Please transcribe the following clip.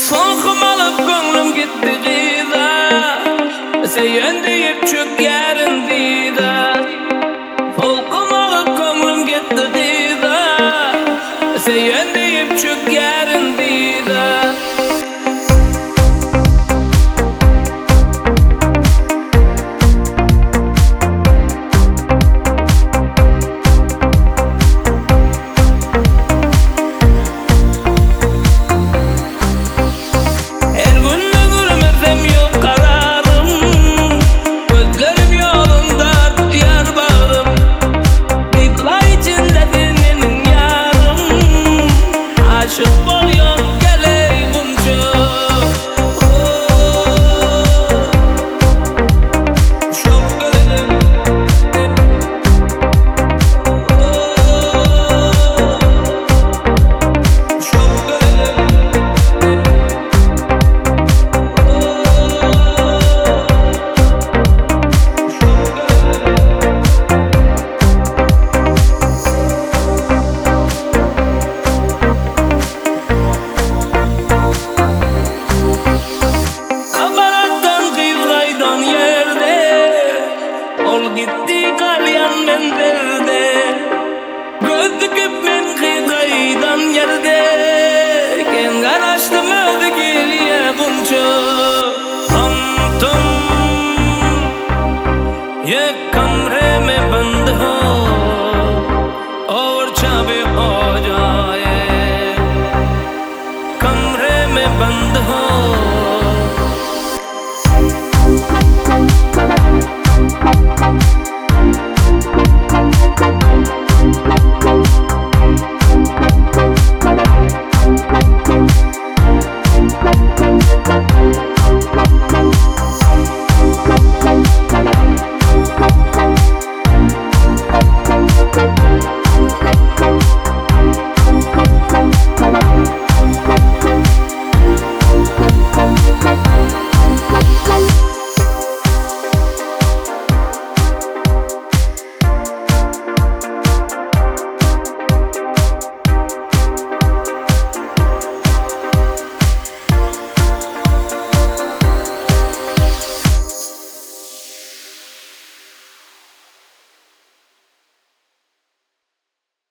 Soğukum alıp gönlüm gitti gida, Seyyen deyip çök yerin dida. Soğukum alıp gönlüm gitti gida, Seyyen deyip çök yerin dida. Gitti kalyan menderde, gözlüküp men kıyaydan yerde. Ken garaştım öldü geriye bunca. Hamtum ye kamre में बंद हो और चाबी हो जाए, कमरे में बंद हो